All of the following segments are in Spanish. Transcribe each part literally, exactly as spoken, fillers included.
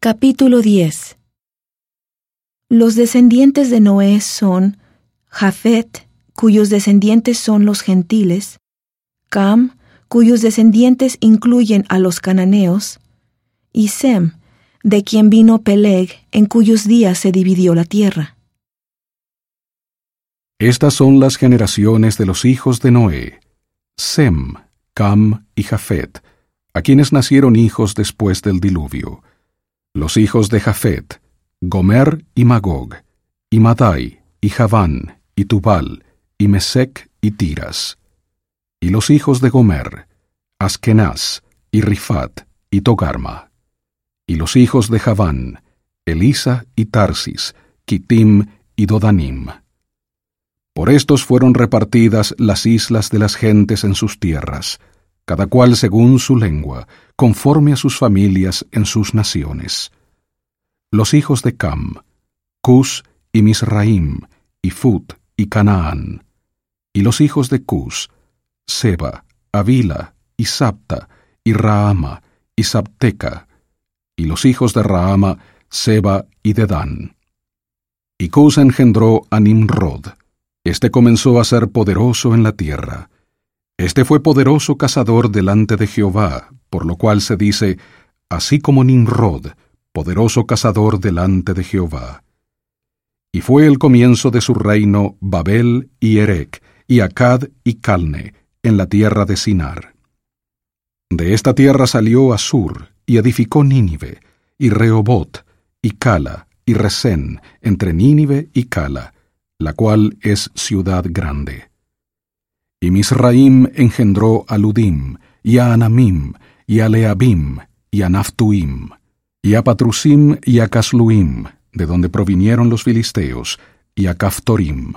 Capítulo diez. Los descendientes de Noé son Jafet, cuyos descendientes son los gentiles, Cam, cuyos descendientes incluyen a los cananeos, y Sem, de quien vino Peleg, en cuyos días se dividió la tierra. Estas son las generaciones de los hijos de Noé: Sem, Cam y Jafet, a quienes nacieron hijos después del diluvio. Los hijos de Jafet: Gomer y Magog, y Madai, y Javán, y Tubal, y Mesec y Tiras. Y los hijos de Gomer: Askenaz, y Rifat, y Togarma. Y los hijos de Javán: Elisa y Tarsis, Kitim y Dodanim. Por estos fueron repartidas las islas de las gentes en sus tierras, cada cual según su lengua, conforme a sus familias en sus naciones. Los hijos de Cam: Cus y Misraim, y Fut y Canaán. Y los hijos de Cus: Seba, Avila, y Sabta, y Raama, y Sabteca. Y los hijos de Raama: Seba y Dedán. Y Cus engendró a Nimrod. Este comenzó a ser poderoso en la tierra. Este fue poderoso cazador delante de Jehová, por lo cual se dice: así como Nimrod, poderoso cazador delante de Jehová. Y fue el comienzo de su reino Babel y Erec, y Acad y Calne, en la tierra de Sinar. De esta tierra salió Asur, y edificó Nínive, y Rehobot, y Cala, y Resén, entre Nínive y Cala, la cual es ciudad grande. Y Misraim engendró a Ludim, y a Anamim, y a Leabim, y a Naphtuim, y a Patrusim y a Casluim, de donde provinieron los filisteos, y a Caftorim.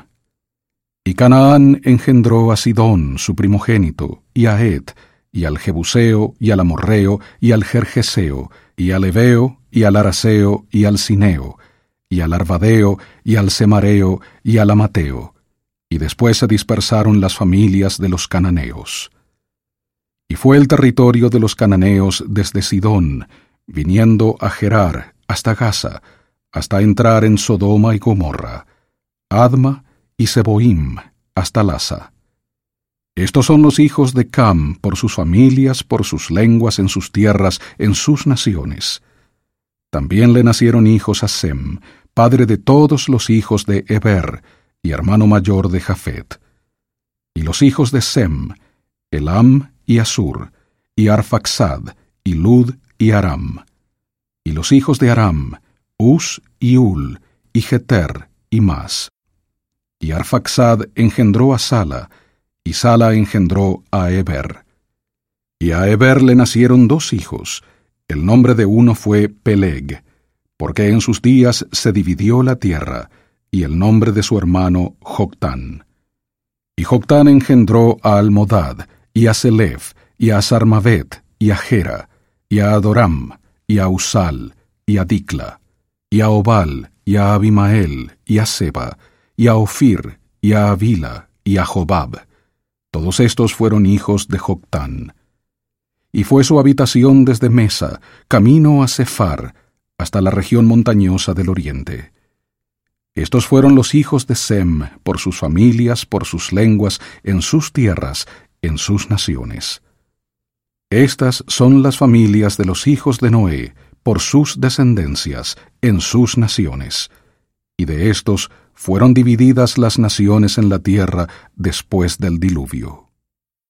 Y Canaán engendró a Sidón, su primogénito, y a Ed, y al Jebuseo, y al Amorreo, y al Gergeseo, y al Eveo, y al Araseo, y al Sineo, y al Arvadeo, y al Semareo, y al Amateo. Y después se dispersaron las familias de los cananeos. Y fue el territorio de los cananeos desde Sidón, viniendo a Gerar hasta Gaza, hasta entrar en Sodoma y Gomorra, Adma y Seboim, hasta Lasa. Estos son los hijos de Cam, por sus familias, por sus lenguas, en sus tierras, en sus naciones. También le nacieron hijos a Sem, padre de todos los hijos de Eber, y hermano mayor de Jafet. Y los hijos de Sem: Elam y Asur, y Arfaxad, y Lud y Aram. Y los hijos de Aram: Uz y Ul, y Geter, y Mas. Y Arfaxad engendró a Sala, y Sala engendró a Eber. Y a Eber le nacieron dos hijos. El nombre de uno fue Peleg, porque en sus días se dividió la tierra, y el nombre de su hermano Joctán. Y Joctán engendró a Almodad, y a Selef, y a Sarmavet, y a Gera, y a Adoram, y a Usal, y a Dicla, y a Obal, y a Abimael, y a Seba, y a Ofir, y a Avila, y a Jobab. Todos estos fueron hijos de Joctán. Y fue su habitación desde Mesa, camino a Sefar, hasta la región montañosa del oriente. Estos fueron los hijos de Sem, por sus familias, por sus lenguas, en sus tierras, en sus naciones. Estas son las familias de los hijos de Noé, por sus descendencias, en sus naciones. Y de estos fueron divididas las naciones en la tierra después del diluvio.